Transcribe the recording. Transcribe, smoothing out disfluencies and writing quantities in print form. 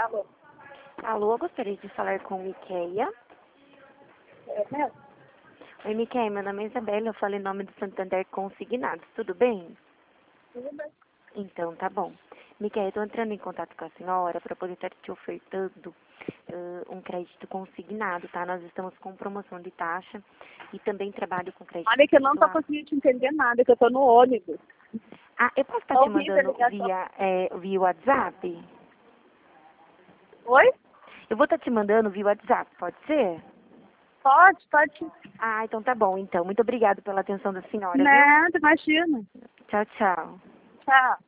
Alô? Alô, eu gostaria de falar com Miqueia. É mesmo? Oi, Miqueia, meu nome é Isabela, eu falo em nome do Santander Consignados, tudo bem? Tudo bem. Então, tá bom. Miqueia, eu tô entrando em contato com a senhora para poder estar te ofertando um crédito consignado, tá? Nós estamos com promoção de taxa e também trabalho com crédito Olha que eu não tô pessoal. conseguindo te entender nada, que eu tô no ônibus. Ah, eu posso estar Tá te horrível a mandando ligação. via WhatsApp? Oi? Eu vou estar te mandando via WhatsApp, pode ser? Pode. Ah, então tá bom, então. Muito obrigada pela atenção da senhora, viu? Nada, imagina. Tchau, tchau. Tchau.